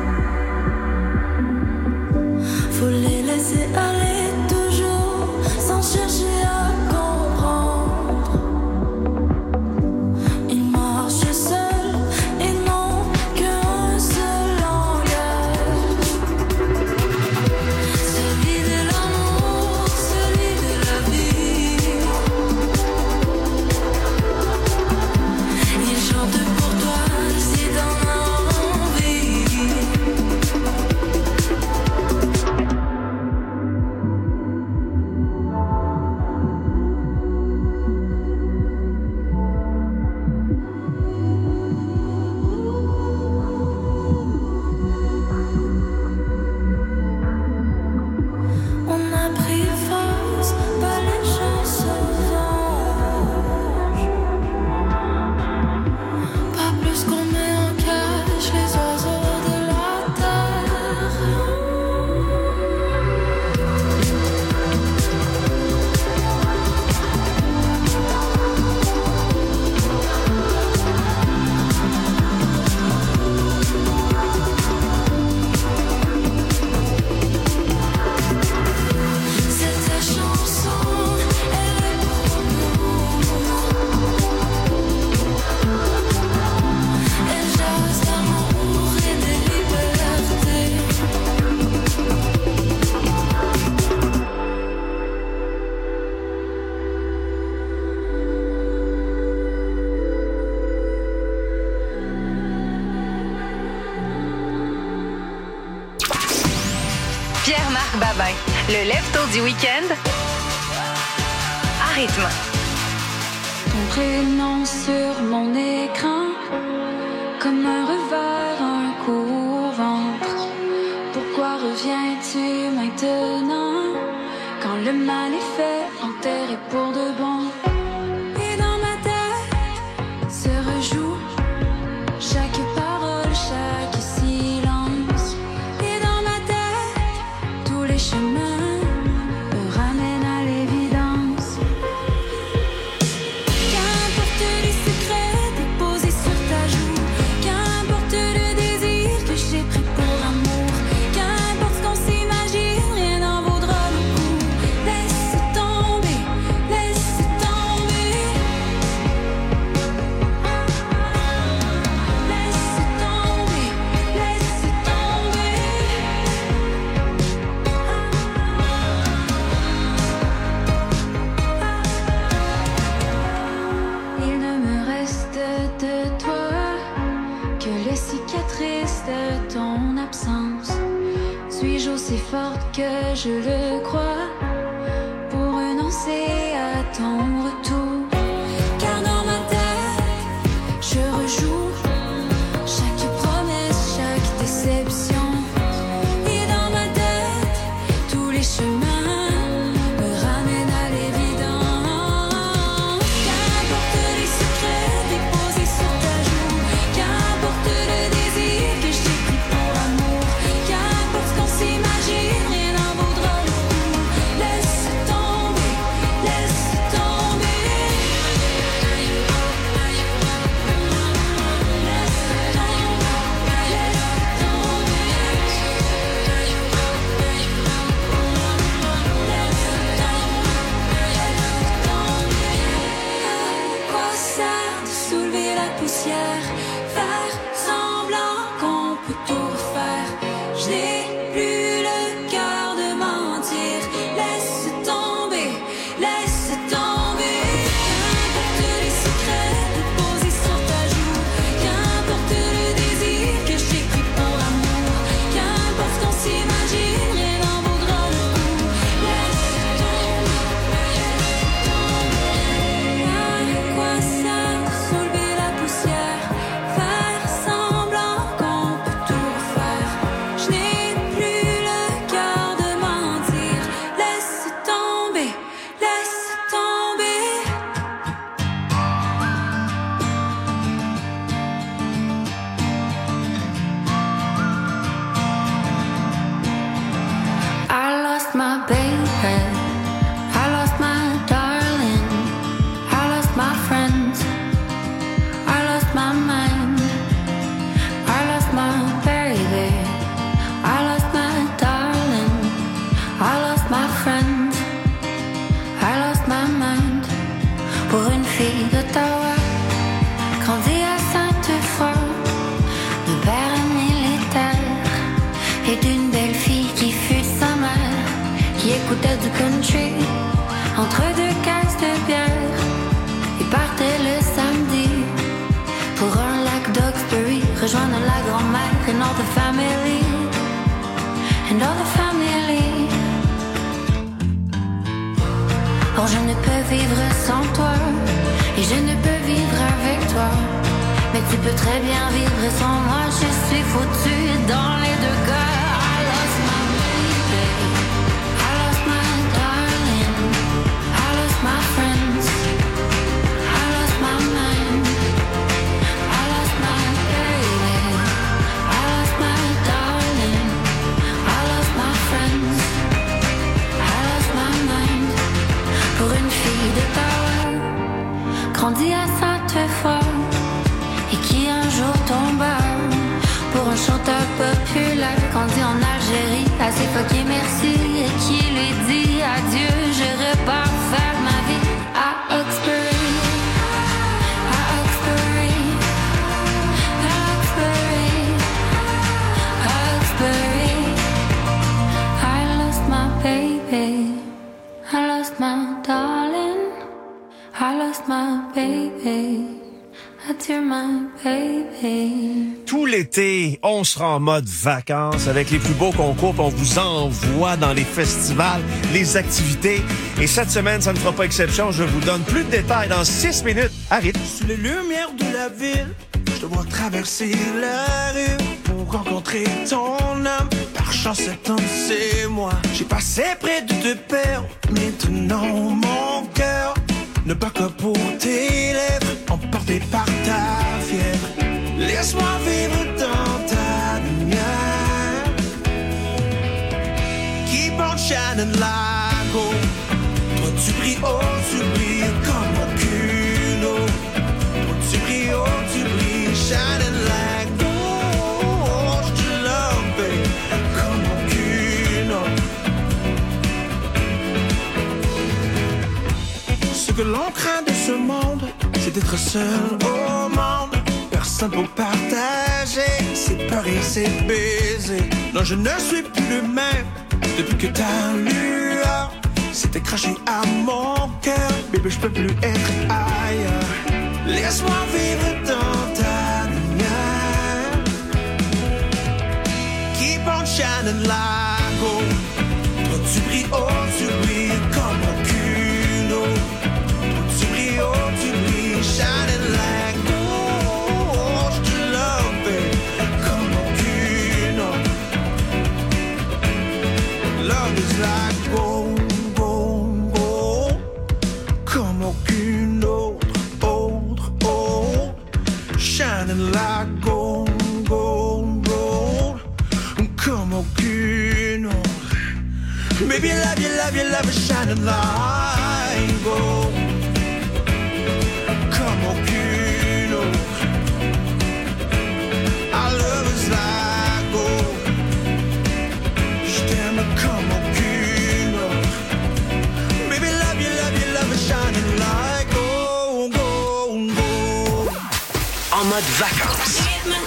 Faut les laisser aller toujours sans chercher à comprendre. Ils marchent seuls et n'ont qu'un seul langage. Celui de l'amour, celui de la vie. Ils chantent pour toi si t'en as envie. On n'apprivoise pas les chats sauvages. Pas plus qu'on met en cage les oiseaux de la terre. Cette chanson, elle est pour nous. Elle jase d'amour et de liberté. Pierre-Marc Babin, le lève-tôt du week-end à rythme. Ton prénom sur mon écran. comme un revers, un coup au ventre. Pourquoi reviens-tu maintenant, quand le mal est fait, enterré pour de bon? Et dans ma tête se rejoue chaque parole, chaque silence. Et dans ma tête, tous les chemins me ramènent à l'évidence. Qu'importe les secrets déposés sur ta joue, qu'importe le désir que j'ai pris pour amour, qu'importe ce qu'on s'imagine, rien n'en vaudra le coup. Laisse tomber, laisse tomber. Laisse tomber, laisse tomber. Il ne me reste de toi que les cicatrices de ton absence. Suis-je aussi forte que je le crois pour renoncer à ton retour? Car dans ma tête, je rejoue chaque promesse, chaque déception. Et dans ma tête, tous les chemins me ramènent à l'évidence. Qu'importe les secrets déposés sur ta joue, qu'importe le désir que j'ai pris pour amour, qu'importe ce qu'on s'imagine, rien n'en vaudra le coup. Laisse tomber, laisse tomber. À quoi sert de soulever la poussière, faire semblant qu'on peut tout refaire? Je n'ai plus le cœur de mentir. Laisse tomber, laisse tomber. Qu'importe les secrets déposés sur ta joue, qu'importe le désir que j'ai pris pour amour, qu'importe ce qu'on s'imagine, rien n'en vaudra le coup. Laisse tomber, laisse tomber. À quoi sert de soulever la poussière, faire semblant qu'on peut tout refaire? Je n'ai plus le cœur de mentir. Laisse tomber, laisse tomber. I lost my baby, I lost my darling, I lost my friends, I lost my mind, I lost my baby, I lost my darling, I lost my friends, I lost my mind. Pour une fille d'Ottawa, grandie à Sainte-Foy, de père militaire, et d'une belle fille qui fut sa mère, qui écoutait du country entre deux caisses de bière, et partait le samedi pour un lac d'Oxbury, rejoindre la grand-mère and all the family, and all the family. Or je ne peux vivre sans toi, et je ne peux vivre avec toi, mais tu peux très bien vivre sans moi. Je suis foutue dans les deux cas. I lost my baby, I lost my darling, I lost my friends, I lost my mind, I lost my baby, I lost my darling, I lost my friends, I lost my mind. Pour une fille d'Ottawa, grandie à Sainte-Foy, et qui un jour tomba pour un chanteur populaire, grandi en Algérie, assez fucké merci, et qui lui dit adieu, je repars faire ma vie à Oxbury, à Oxbury, à Oxbury, à Oxbury. I lost my baby, I lost my darling, I lost my baby, adieu my baby. Tout l'été, on sera en mode vacances avec les plus beaux concours, puis on vous envoie dans les festivals, les activités. Et cette semaine, ça ne fera pas exception. Je vous donne plus de détails dans 6 minutes. À rythme. Sous les lumières de la ville, je Je dois traverser la rue pour rencontrer ton âme. Par chance, cet homme, c'est moi. J'ai passé près de te perdre. Maintenant, mon cœur ne bat que pour tes lèvres, emporté par ta fièvre. Laisse-moi vivre dans ta lumière. Keep on shining like gold. Toi tu brilles, oh tu brilles comme aucune autre. Toi tu brilles, oh tu brilles, shining like gold. Je te love, babe, comme aucune autre. Ce que l'on craint de ce monde, c'est d'être seul au monde. Personne pour partager ses peurs et ses baisers. Non, je ne suis plus le même depuis que ta lueur s'était crachée à mon cœur. Bébé, je peux plus être ailleurs. Laisse-moi vivre dans ta lumière. Keep on shining like gold. Toi tu brilles, oh tu brilles comme aucune autre. Toi tu brilles, oh tu brilles, shining like gold. Love is like gold, gold, gold. Comme aucune autre, autre, autre. Shining like gold, gold, gold. Comme aucune autre. Baby, love you, love you, love you, shining like gold. Comme aucune autre. Our love is like gold. Comme aucune autre. Baby, love you, shining like gold, gold, gold. En mode vacances.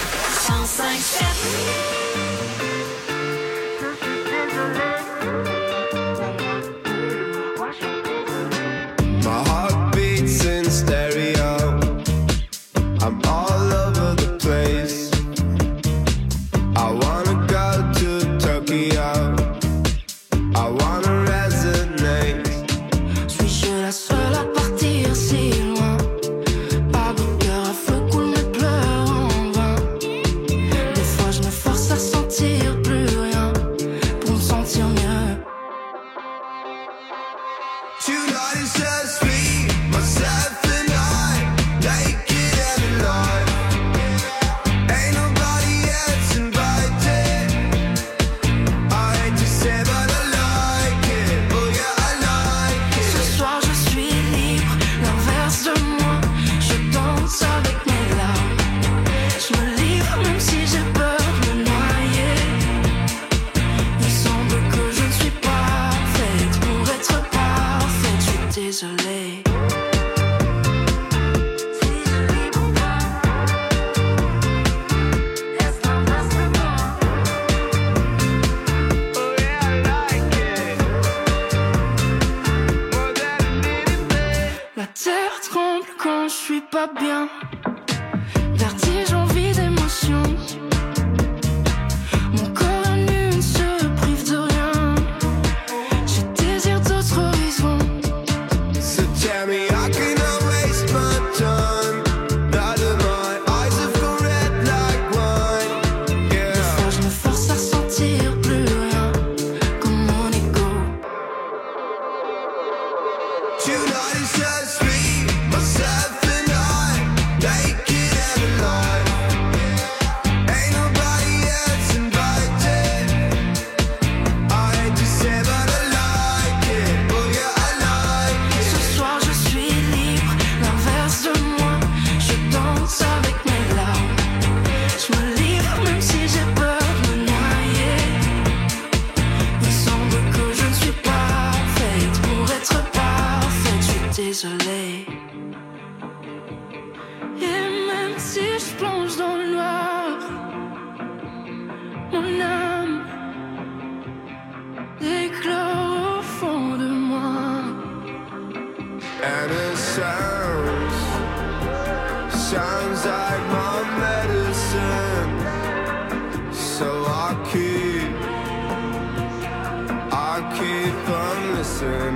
My heart beats in stereo. I'm all over the place. I wanna go to Tokyo. I wanna resonate. Suis-je la seule à partir si loin? Pas de cœur à feu coule mes pleurs en vain. Des fois je me force à sentir plus rien pour me sentir mieux. Tonight is just me, myself and I, naked and alive. Ain't nobody else invited. I hate to say but I like it, oh yeah I like it. Ce soir je suis libre, l'inverse de moi. Je danse avec mes larmes. Je me livre même si j'ai peur de me noyer. Il semble que je ne suis pas faite pour être parfaite. Je suis désolée. La terre tremble quand je suis pas bien. Vertige, envie d'émotion. Mon corps à nu ne se prive de rien. Je désire d'autres horizons. So tell me how can I waste my time? Now that my eyes have gone red like wine. Yeah. Des fois je me force à ressentir plus rien, comme mon ego. Tonight is just me, myself and I, naked and alive. Ain't nobody else invited. I hate to say but I like it, oh yeah I like it. Ce soir je suis libre, l'inverse de moi. Je danse avec mes larmes. Je me livre même si j'ai peur de me noyer. Il semble que je ne suis pas faite pour être parfaite. Je suis désolée. Et même si je plonge dans le noir, mon âme éclore au fond de moi. And it sounds like my medicine. So I keep on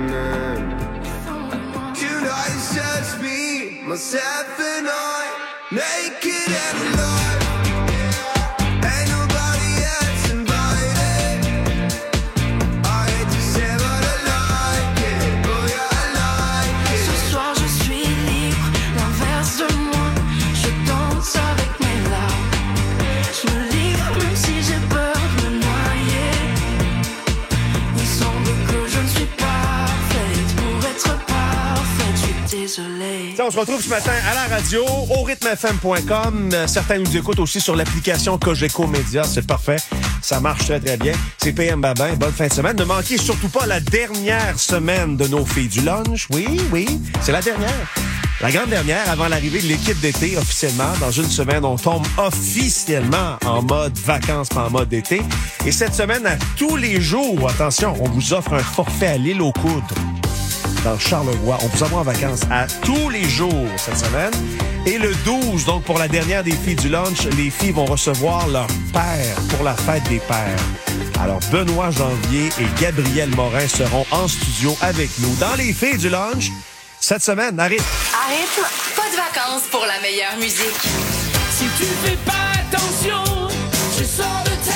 listening. Tonight it's just me, myself and I, naked and alive. Ain't nobody else invited. I hate to say but I like it. Oh yeah, I like it. Ce soir je suis libre, l'inverse de moi. Je danse avec mes larmes. Je me livre même si j'ai peur de me noyer. Il semble que je ne suis pas faite pour être parfaite. Je suis désolée. On se retrouve ce matin à la radio, au rythmefm.com. Certains nous écoutent aussi sur l'application Cogeco Média. C'est parfait. Ça marche très, très bien. C'est PM Babin. Bonne fin de semaine. Ne manquez surtout pas la dernière semaine de nos filles du lunch. Oui, c'est la dernière. La grande dernière avant l'arrivée de l'équipe d'été officiellement. Dans une semaine, on tombe officiellement en mode vacances, pas en mode été. Et cette semaine, à tous les jours, attention, on vous offre un forfait à l'île aux Coudres. Dans Charlevoix. On vous envoie en vacances à tous les jours cette semaine. Et le 12, donc pour la dernière des filles du lunch, les filles vont recevoir leur père pour la fête des pères. Alors Benoît Janvier et Gabriel Morin seront en studio avec nous dans les filles du lunch cette semaine. À rythme. À rythme, pas de vacances pour la meilleure musique. Si tu fais pas attention, tu sors de ta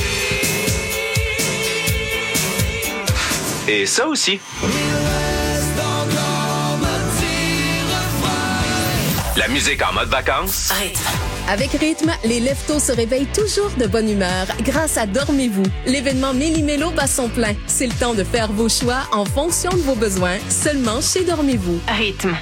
vie. Et ça aussi. La musique en mode vacances. Rythme. Avec Rythme, les leftos se réveillent toujours de bonne humeur grâce à Dormez-vous. L'événement Méli-Mélo bat son plein. C'est le temps de faire vos choix en fonction de vos besoins, seulement chez Dormez-vous. Rythme.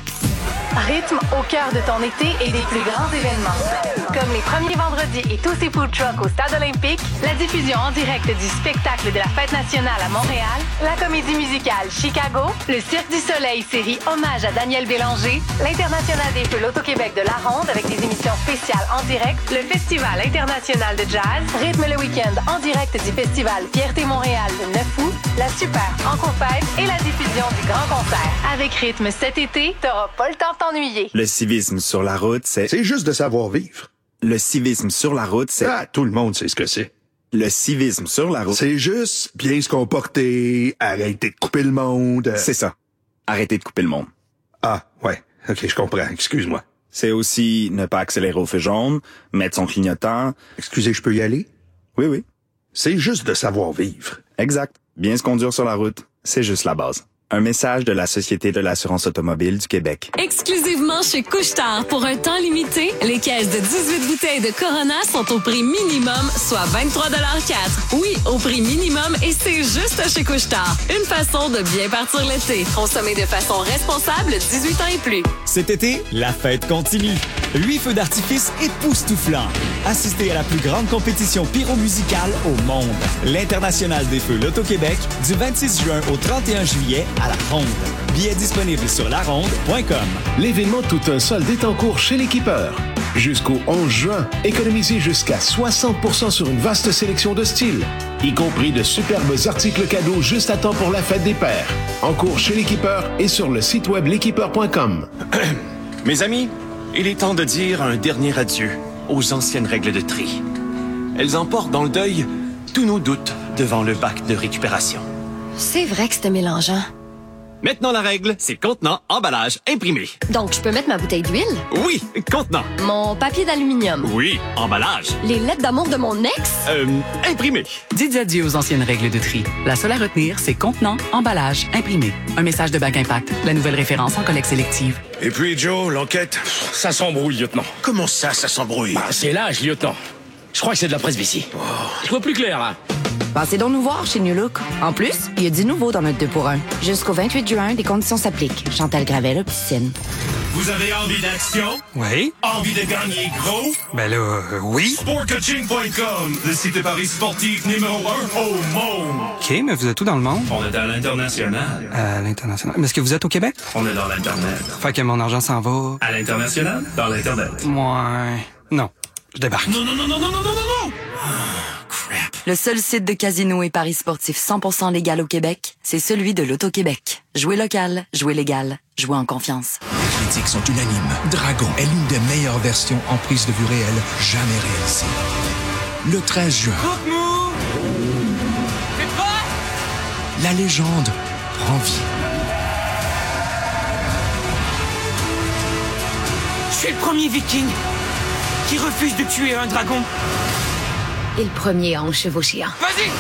Rythme au cœur de ton été et des plus grands événements. Comme les premiers vendredis et tous ces food trucks au Stade olympique, la diffusion en direct du spectacle de la Fête nationale à Montréal, la comédie musicale Chicago, le Cirque du Soleil série Hommage à Daniel Bélanger, l'International des Feux L'Auto-Québec de La Ronde avec des émissions spéciales en direct, le Festival international de jazz, Rythme le week-end en direct du Festival Fierté Montréal le 9 août, la Super Franco-Fête et la diffusion du Grand Concert. Avec Rythme cet été, t'auras pas le temps de t'ennuyer. Le civisme sur la route, c'est juste de savoir vivre. Le civisme sur la route, c'est... Ah, tout le monde sait ce que c'est. Le civisme sur la route... C'est juste bien se comporter, arrêter de couper le monde. C'est ça. Arrêter de couper le monde. Ah, ouais. OK, je comprends. Excuse-moi. C'est aussi ne pas accélérer au feu jaune, mettre son clignotant... Excusez, je peux y aller? Oui. C'est juste de savoir vivre. Exact. Bien se conduire sur la route, c'est juste la base. Un message de la Société de l'assurance automobile du Québec. Exclusivement chez Couche-Tard, pour un temps limité, les caisses de 18 bouteilles de Corona sont au prix minimum, soit 23,04 $. Oui, au prix minimum, et c'est juste chez Couche-Tard. Une façon de bien partir l'été. Consommer de façon responsable, 18 ans et plus. Cet été, la fête continue. 8 feux d'artifice époustouflants. Assistez à la plus grande compétition pyromusicale au monde. L'International des Feux L'Auto-Québec, du 26 juin au 31 juillet à La Ronde. Billets disponibles sur laronde.com. L'événement Tout un solde est en cours chez l'Équipeur. Jusqu'au 11 juin, économisez jusqu'à 60% sur une vaste sélection de styles, y compris de superbes articles cadeaux juste à temps pour la fête des pères. En cours chez l'Équipeur et sur le site web l'équipeur.com. Mes amis, il est temps de dire un dernier adieu aux anciennes règles de tri. Elles emportent dans le deuil tous nos doutes devant le bac de récupération. C'est vrai que c'était mélangeant. Maintenant, la règle, c'est contenant, emballage, imprimé. Donc, je peux mettre ma bouteille d'huile? Oui, contenant. Mon papier d'aluminium? Oui, emballage. Les lettres d'amour de mon ex? Imprimé. Dites adieu aux anciennes règles de tri. La seule à retenir, c'est contenant, emballage, imprimé. Un message de Bac Impact, la nouvelle référence en collecte sélective. Et puis, Joe, l'enquête, ça s'embrouille, lieutenant. Comment ça s'embrouille? C'est l'âge, lieutenant. Je crois que c'est de la presbytie. Oh. Je vois plus clair, là. Passez donc nous voir chez New Look. En plus, il y a 10 nouveaux dans notre 2-pour-1. Jusqu'au 28 juin, des conditions s'appliquent. Chantal Gravel, Opticine. Vous avez envie d'action? Oui. Envie de gagner gros? Ben là, oui. Sportcoaching.com, le site de paris sportif numéro 1 au monde. OK, mais vous êtes où dans le monde? On est à l'international. À l'international. Mais est-ce que vous êtes au Québec? On est dans l'Internet. Fait que mon argent s'en va... À l'international? Dans l'Internet. Ouais. Non. Je débarque. Non. Le seul site de casino et paris sportifs 100% légal au Québec, c'est celui de l'Auto-Québec. Jouez local, jouez légal, jouez en confiance. Les critiques sont unanimes. Dragon est l'une des meilleures versions en prise de vue réelle jamais réalisée. Le 13 juin, la légende prend vie. Je suis le premier viking qui refuse de tuer un dragon. Et le premier à enchevaucher un. Vas-y!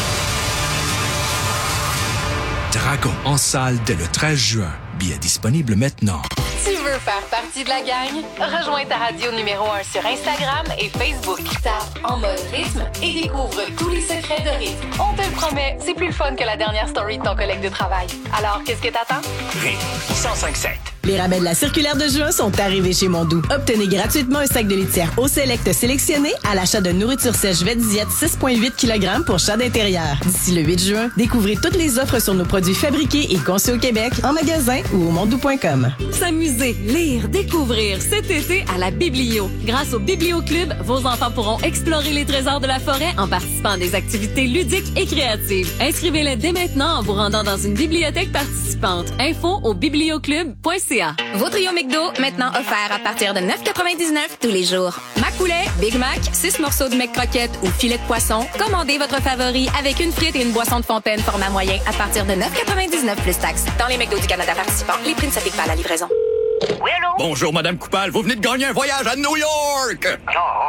Dragon en salle dès le 13 juin. Billets disponibles maintenant. Tu veux faire partie de la gang? Rejoins ta radio numéro 1 sur Instagram et Facebook. Tape en mode rythme et découvre tous les secrets de rythme. On te le promet, c'est plus le fun que la dernière story de ton collègue de travail. Alors, qu'est-ce que t'attends? Rythme 105.7. Les rabais de la circulaire de juin sont arrivés chez Mondou. Obtenez gratuitement un sac de litière au Select sélectionné à l'achat de nourriture sèche Vetdiète 6,8 kg pour chat d'intérieur. D'ici le 8 juin, découvrez toutes les offres sur nos produits fabriqués et conçus au Québec, en magasin ou au mondou.com. S'amuser, lire, découvrir cet été à la Biblio. Grâce au Biblio Club, vos enfants pourront explorer les trésors de la forêt en participant à des activités ludiques et créatives. Inscrivez-les dès maintenant en vous rendant dans une bibliothèque participante. Info au biblioclub.ca. Vos trio McDo, maintenant offerts à partir de 9,99 tous les jours. Macoulet, Big Mac, 6 morceaux de McCroquette ou filet de poisson. Commandez votre favori avec une frite et une boisson de fontaine format moyen à partir de 9,99 plus taxes. Dans les McDo du Canada participants, les prix ne s'appliquent pas à la livraison. Oui, allô? Bonjour, Madame Coupal. Vous venez de gagner un voyage à New York!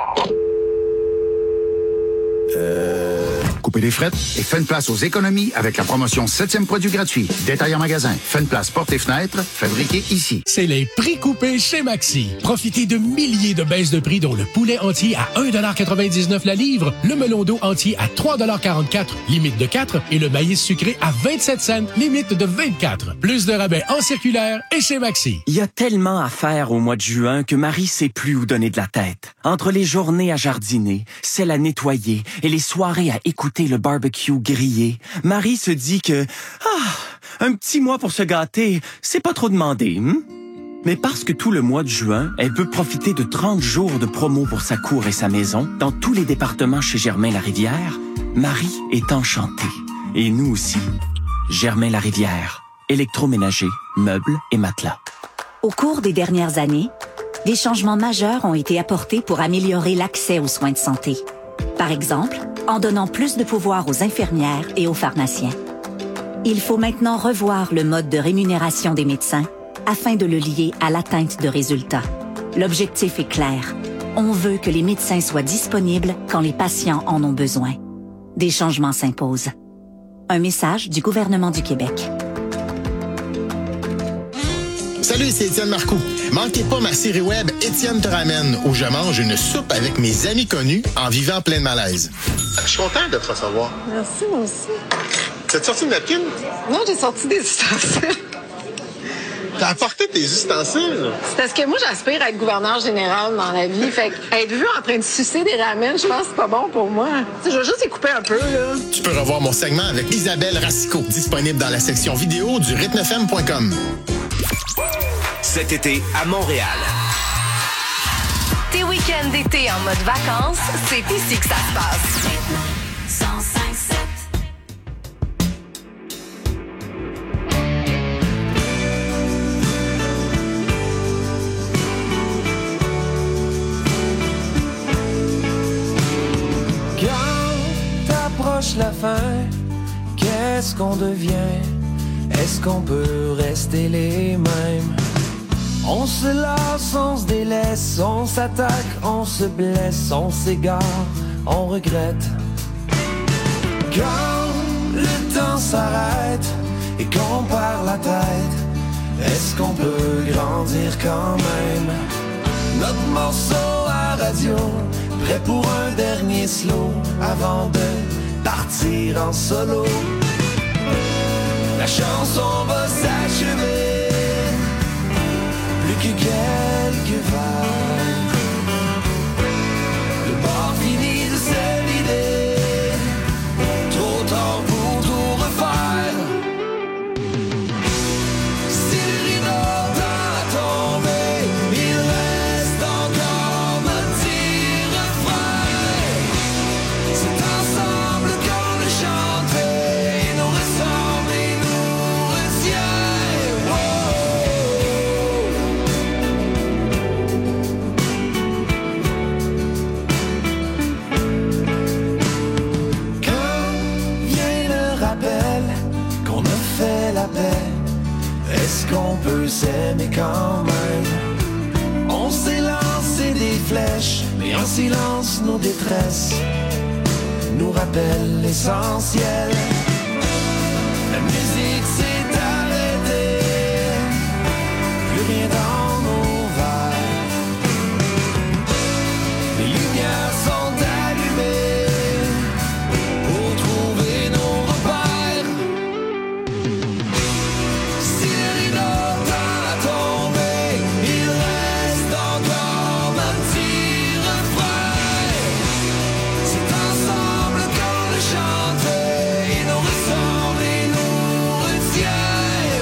Coupez les frettes et faites place aux économies avec la promotion 7e produit gratuit. Détail en magasin. Faites place portes et fenêtres, fabriqué ici. C'est les prix coupés chez Maxi. Profitez de milliers de baisses de prix dont le poulet entier à 1,99 $ la livre, le melon d'eau entier à 3,44 $, limite de 4, et le maïs sucré à 27 cents, limite de 24. Plus de rabais en circulaire et chez Maxi. Il y a tellement à faire au mois de juin que Marie sait plus où donner de la tête. Entre les journées à jardiner, celles à nettoyer et les soirées à écouter le barbecue grillé, Marie se dit que un petit mois pour se gâter, c'est pas trop demandé. Mais parce que tout le mois de juin, elle peut profiter de 30 jours de promo pour sa cour et sa maison dans tous les départements chez Germain-Larivière, Marie est enchantée. Et nous aussi. Germain-Larivière. Électroménager, meubles et matelas. Au cours des dernières années, des changements majeurs ont été apportés pour améliorer l'accès aux soins de santé. Par exemple, en donnant plus de pouvoir aux infirmières et aux pharmaciens. Il faut maintenant revoir le mode de rémunération des médecins afin de le lier à l'atteinte de résultats. L'objectif est clair. On veut que les médecins soient disponibles quand les patients en ont besoin. Des changements s'imposent. Un message du gouvernement du Québec. Salut, c'est Étienne Marcoux. Manquez pas ma série web Étienne te ramène, où je mange une soupe avec mes amis connus en vivant plein de malaise. Je suis content de te recevoir. Merci, moi aussi. T'as sorti une napkin? Non, j'ai sorti des ustensiles. T'as apporté tes ustensiles? C'est parce que moi, j'aspire à être gouverneur général dans la vie. Fait être vu en train de sucer des ramen, je pense que c'est pas bon pour moi. Tu sais, je vais juste les couper un peu, là. Tu peux revoir mon segment avec Isabelle Racicot, disponible dans la section vidéo du rythmefm.com. Cet été à Montréal. Tes week-ends d'été en mode vacances, c'est ici que ça se passe. 105.7. Quand t'approche la fin, qu'est-ce qu'on devient? Est-ce qu'on peut rester les mêmes? On se lasse, on se délaisse, on s'attaque, on se blesse, on s'égare, on regrette. Quand le temps s'arrête et qu'on perd la tête, est-ce qu'on peut grandir quand même? Notre morceau à radio, prêt pour un dernier slow avant de partir en solo. La chanson va s'achever. Plus que quelques vagues. Le bord finit de se vider. Trop tard pour tout refaire. Si le rideau t'a tombé, il reste encore notre petit refrain. C'est ensemble qu'on le chante et nous ressemble et nous retient. Est-ce qu'on peut s'aimer quand même? On s'est lancé des flèches, mais Et en silence, nos détresses nous rappellent l'essentiel. La musique s'est arrêtée, plus rien dans nos verres. Les lumières sont allumées pour trouver nos repères. Si le rideau tend à tomber, il reste encore un petit refrain. C'est ensemble qu'on le chante, il nous ressemble et nous retient.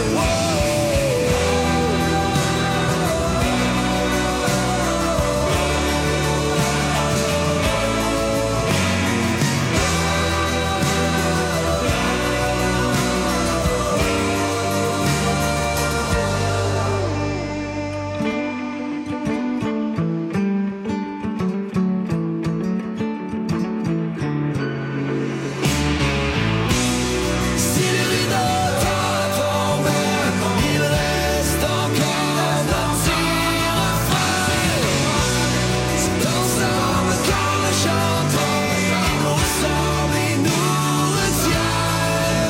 Si le rideau tend à tomber, il reste encore un petit refrain. C'est ensemble qu'on le chante, il nous ressemble et nous retient.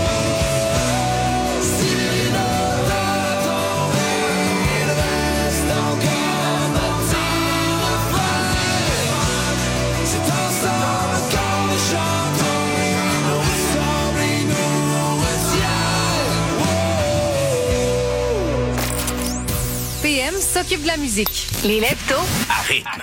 Si le rideau tend à tomber, il reste encore un petit refrain. C'est ensemble qu'on le chante, il nous ressemble et nous retient. PM s'occupe de la musique. Les Leptos. À rythme.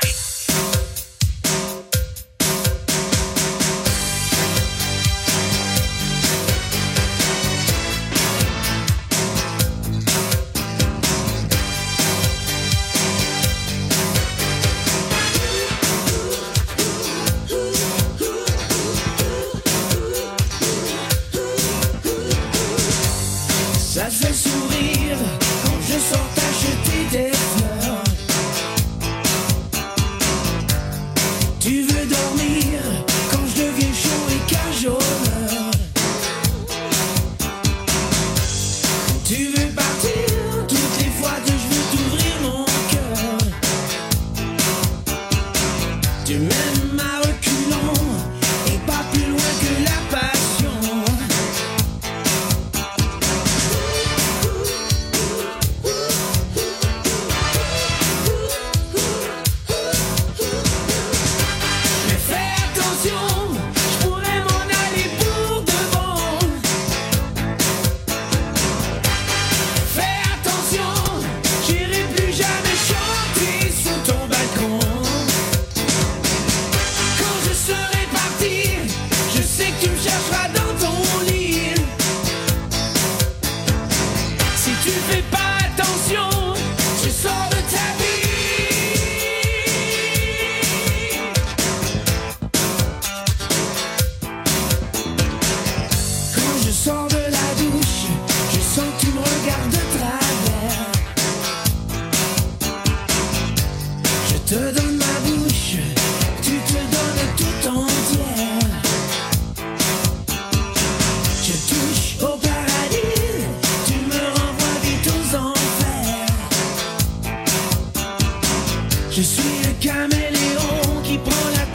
Ça te fait sourire quand je sors t'acheter des fleurs. Tu veux dormir quand je deviens chaud et cajoleur. Tu veux partir toutes les fois que je veux t'ouvrir mon cœur. Tu m'aimes à reculons et pas plus loin que la passion. Mais fais attention, je pourrais m'en aller pour de bon. Fais attention, j'irai plus jamais chanter sous ton balcon. Quand je serai parti, je sais que tu me chercheras dans ton lit. Si tu fais pas attention, je sors de ta vie. Quand je sors de la douche, je sens que tu me regardes de travers. Je te donne ma bouche, tu te donnes tout entière. Je touche au paradis, tu me renvoies vite aux enfers. Je suis le caméléon qui prend la